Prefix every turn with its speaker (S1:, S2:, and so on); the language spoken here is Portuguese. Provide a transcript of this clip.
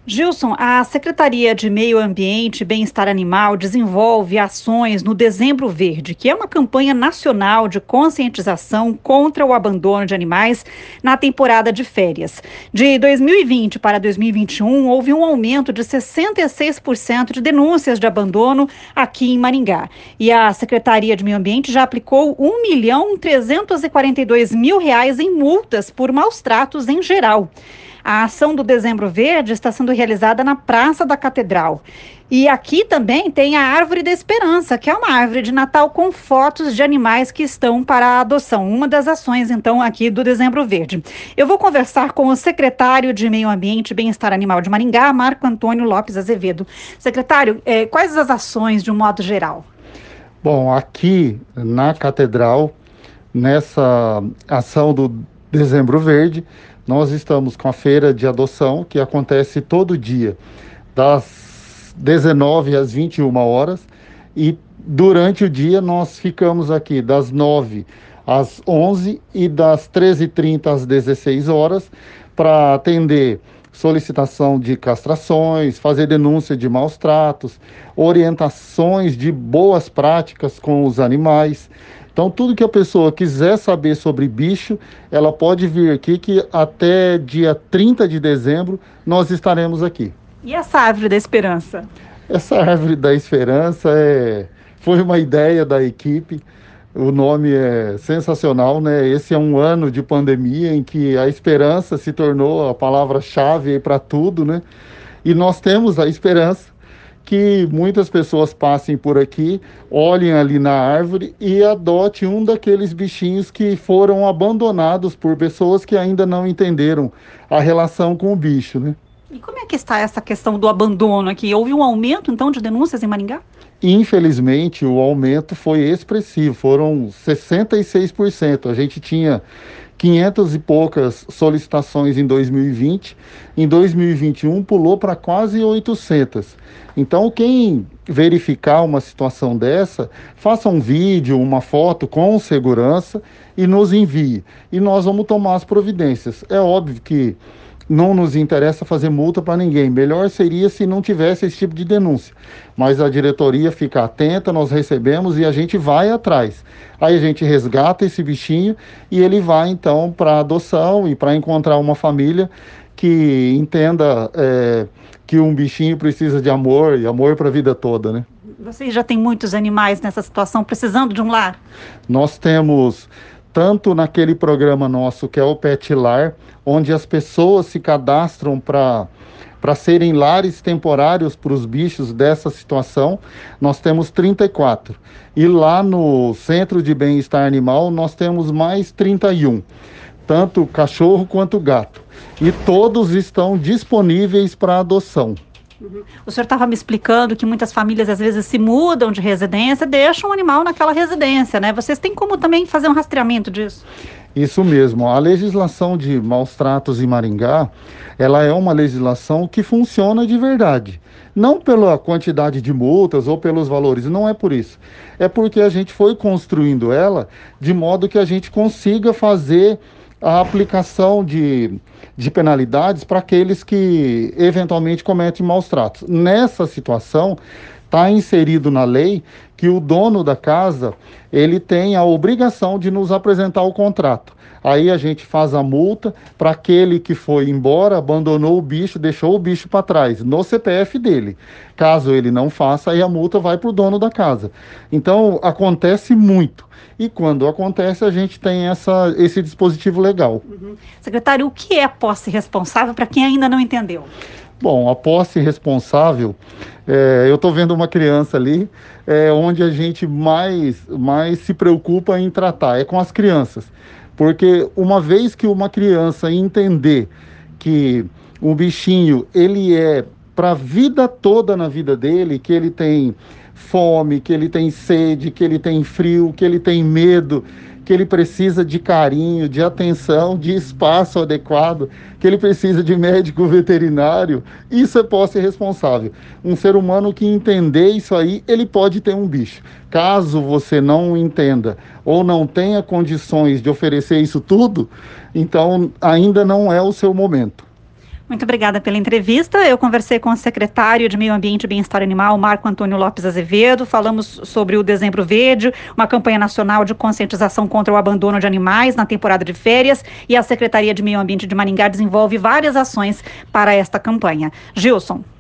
S1: Gilson, a Secretaria de Meio Ambiente e Bem-Estar Animal desenvolve ações no Dezembro Verde, que é uma campanha nacional de conscientização contra o abandono de animais na temporada de férias. De 2020 para 2021, houve um aumento de 66% de denúncias de abandono aqui em Maringá. E a Secretaria de Meio Ambiente já aplicou R$ 1.342.000 em multas por maus tratos em geral. A ação do Dezembro Verde está sendo realizada na Praça da Catedral. E aqui também tem a Árvore da Esperança, que é uma árvore de Natal com fotos de animais que estão para a adoção. Uma das ações, então, aqui do Dezembro Verde. Eu vou conversar com o secretário de Meio Ambiente e Bem-Estar Animal de Maringá, Marco Antônio Lopes Azevedo. Secretário, quais as ações de um modo geral?
S2: Bom, aqui na Catedral, nessa ação do Dezembro Verde, nós estamos com a feira de adoção, que acontece todo dia, das 19 às 21 horas, e durante o dia nós ficamos aqui das 9 às 11 e das 13h30 às 16 horas para atender solicitação de castrações, fazer denúncia de maus tratos, orientações de boas práticas com os animais. Então, tudo que a pessoa quiser saber sobre bicho, ela pode vir aqui, que até dia 30 de dezembro nós estaremos aqui.
S1: E essa Árvore da Esperança?
S2: Essa Árvore da Esperança foi uma ideia da equipe. O nome é sensacional, né? Esse é um ano de pandemia em que a esperança se tornou a palavra-chave para tudo, né? E nós temos a esperança que muitas pessoas passem por aqui, olhem ali na árvore e adotem um daqueles bichinhos que foram abandonados por pessoas que ainda não entenderam a relação com o bicho, né?
S1: E como é que está essa questão do abandono aqui? Houve um aumento, então, de denúncias em Maringá?
S2: Infelizmente, o aumento foi expressivo, foram 66%. A gente tinha 500 e poucas solicitações em 2020, em 2021 pulou para quase 800. Então, quem verificar uma situação dessa, faça um vídeo, uma foto com segurança e nos envie. E nós vamos tomar as providências. É óbvio que não nos interessa fazer multa para ninguém. Melhor seria se não tivesse esse tipo de denúncia. Mas a diretoria fica atenta, nós recebemos e a gente vai atrás. Aí a gente resgata esse bichinho e ele vai então para adoção e para encontrar uma família que entenda que um bichinho precisa de amor e amor para a vida toda, né?
S1: Vocês já têm muitos animais nessa situação precisando de um lar?
S2: Nós temos tanto naquele programa nosso que é o Pet Lar, onde as pessoas se cadastram para serem lares temporários para os bichos dessa situação, nós temos 34. E lá no Centro de Bem-Estar Animal nós temos mais 31, tanto cachorro quanto gato. E todos estão disponíveis para adoção.
S1: O senhor estava me explicando que muitas famílias às vezes se mudam de residência, deixam o animal naquela residência, né? Vocês têm como também fazer um rastreamento disso?
S2: Isso mesmo. A legislação de maus tratos em Maringá, ela é uma legislação que funciona de verdade. Não pela quantidade de multas ou pelos valores, não é por isso. É porque a gente foi construindo ela de modo que a gente consiga fazer a aplicação de penalidades para aqueles que eventualmente cometem maus tratos. Nessa situação, está inserido na lei que o dono da casa, ele tem a obrigação de nos apresentar o contrato. Aí a gente faz a multa para aquele que foi embora, abandonou o bicho, deixou o bicho para trás, no CPF dele. Caso ele não faça, aí a multa vai para o dono da casa. Então, acontece muito. E quando acontece, a gente tem esse dispositivo legal.
S1: Secretário, o que é posse responsável para quem ainda não entendeu?
S2: Bom, a posse responsável, eu estou vendo uma criança ali, onde a gente mais se preocupa em tratar, é com as crianças. Porque uma vez que uma criança entender que um bichinho, ele é para a vida toda na vida dele, que ele tem fome, que ele tem sede, que ele tem frio, que ele tem medo, que ele precisa de carinho, de atenção, de espaço adequado, que ele precisa de médico veterinário, isso é posse responsável. Um ser humano que entender isso aí, ele pode ter um bicho. Caso você não entenda ou não tenha condições de oferecer isso tudo, então ainda não é o seu momento.
S1: Muito obrigada pela entrevista. Eu conversei com o secretário de Meio Ambiente e Bem-Estar Animal, Marco Antônio Lopes Azevedo. Falamos sobre o Dezembro Verde, uma campanha nacional de conscientização contra o abandono de animais na temporada de férias, e a Secretaria de Meio Ambiente de Maringá desenvolve várias ações para esta campanha. Gilson.